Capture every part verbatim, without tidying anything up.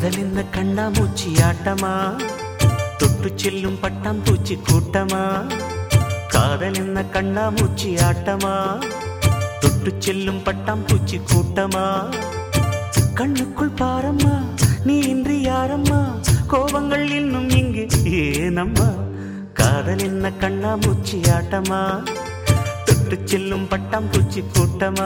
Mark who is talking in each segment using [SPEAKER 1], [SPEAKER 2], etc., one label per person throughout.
[SPEAKER 1] காதல் என்ன கண்ணாமூச்சி ஆட்டமா, தொட்டு செல்லும் பட்டாம்பூச்சி கூட்டமா. காதல் என்ன கண்ணாமூச்சி ஆட்டமா, தொட்டு செல்லும் பட்டாம்பூச்சி கூட்டமா. கண்ணுக்குள் பாரம்மா நீ இன்றி யாரம்மா, கோபங்கள் இன்னும் இங்கு ஏனம்மா. காதல் என்ன கண்ணாமூச்சி ஆட்டமா, தொட்டு செல்லும் பட்டாம்பூச்சி கூட்டமா.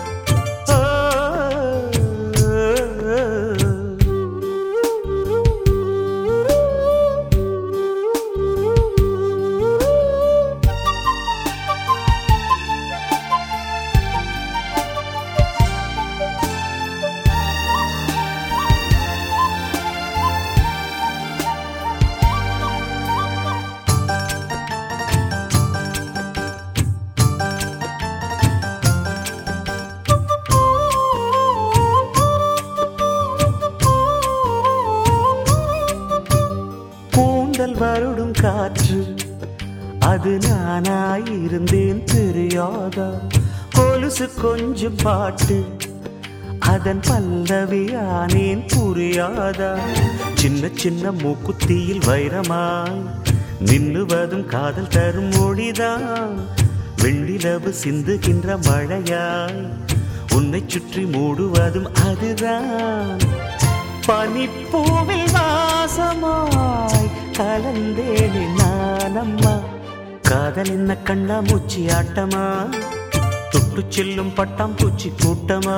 [SPEAKER 1] வருடும் காற்று அது நானாயிருந்தேன் தெரியாதா, கொலுசு கொஞ்சம் பாட்டு அதன் பல்லவியானேன் புரியாதா. சின்ன சின்ன மூக்குத்தியில் வைரமாய் நின்னுவதும் காதல் தரும் மொழிதான், வெண்ணிலவு சிந்துகின்ற மழையாய் உன்னை சுற்றி மூடுவதும் அதுதான். பனிப்பூவில் வாசமாய் கலந்தேனே நானம்மா. காதல் என்ன கண்ணாமூச்சி ஆட்டமா, தொட்டு செல்லும் பட்டாம்பூச்சி கூட்டமா.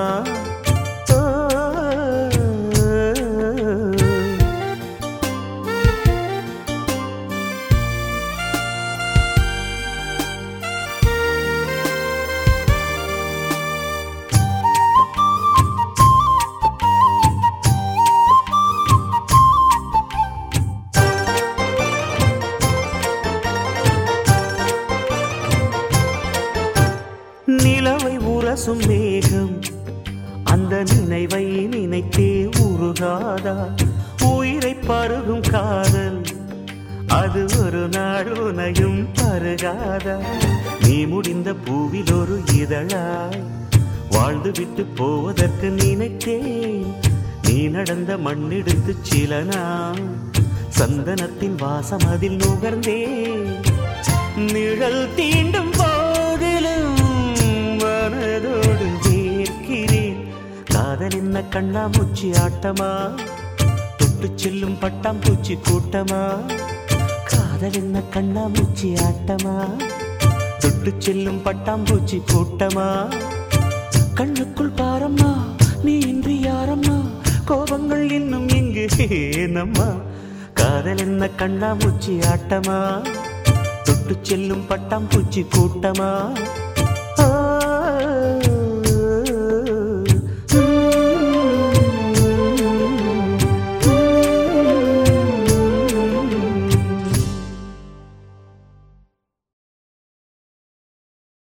[SPEAKER 1] நிலவை உரசும் மேகம் அந்த நினைவை நினைத்தே உருகாதா, உயிரை பருகும் காதல் அது ஒரு நாள் உனையும் பருகாதா. நீ முடிந்த பூவில் ஒரு இதழாய் வாழ்ந்து விட்டு போவதற்கு நினைத்தேன், நீ நடந்த மண்ணெடுத்து சில நாள் சந்தனத்தின் வாசம் அதில் நுகர்ந்தேன். நிழல் தீண்டும் போதிலும் மனதோடு வேர்க்கிறேன். காதல் என்ன கண்ணாமூச்சி ஆட்டமா, தொட்டு செல்லும் பட்டாம்பூச்சி கூட்டமா. காதல் என்ன கண்ணாமூச்சி ஆட்டமா, தொட்டு செல்லும் பட்டாம்பூச்சி கூட்டமா. கண்ணுக்குள் பாரம்மா நீ இன்றி யாரம்மா, கோபங்கள் இன்னும் இங்கு ஏனம்மா. காதல் என்ன கண்ணாமூச்சி ஆட்டமா, தொட்டு செல்லும் பட்டாம்பூச்சி கூட்டமா.